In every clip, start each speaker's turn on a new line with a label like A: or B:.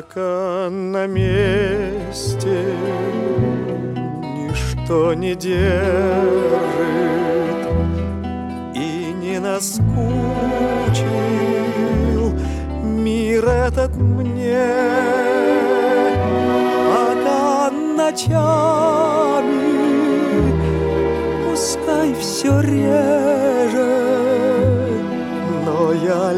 A: пока на месте ничто не держит и не наскучил мир этот мне, пока ночами пускай все реже, но я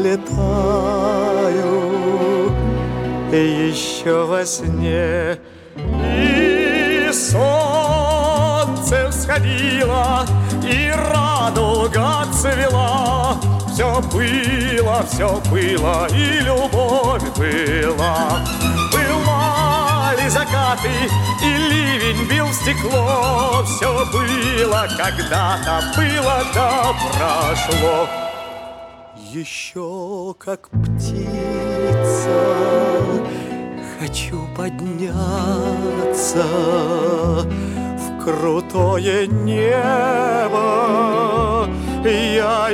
A: летаю еще во сне. И солнце всходило, и радуга цвела. Все было, и любовь была. Бывали закаты, и ливень бил в стекло. Все было когда-то, было да прошло. Еще как птица хочу подняться в крутое небо. Я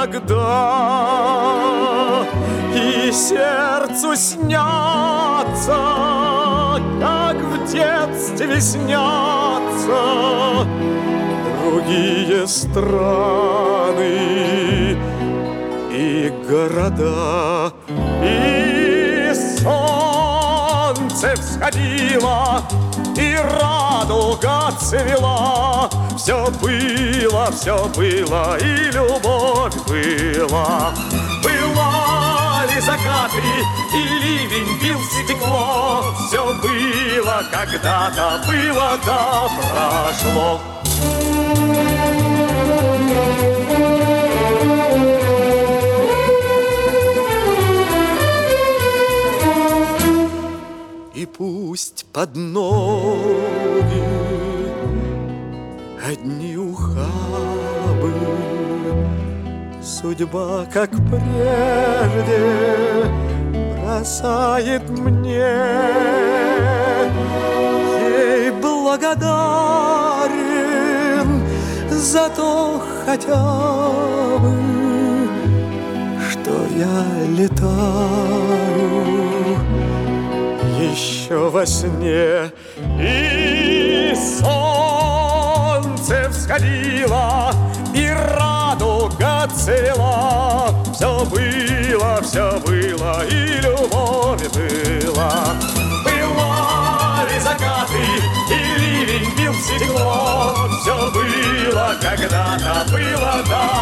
A: иногда и сердцу снятся, как в детстве снятся другие страны и города. И солнце всходило, и радуга цвела. Все было, и любовь была. Бывали закаты, и ливень бил в стекло. Все было когда-то, было да прошло. И пусть под ноги одни ухабы, судьба, как прежде, бросает мне. Ей благодарен за то хотя бы, что я летаю еще во сне. И солнце всходило, и радуга цвела. Все было, и любовь была. Бывали закаты, и ливень бил в стекло. Все было когда-то, было да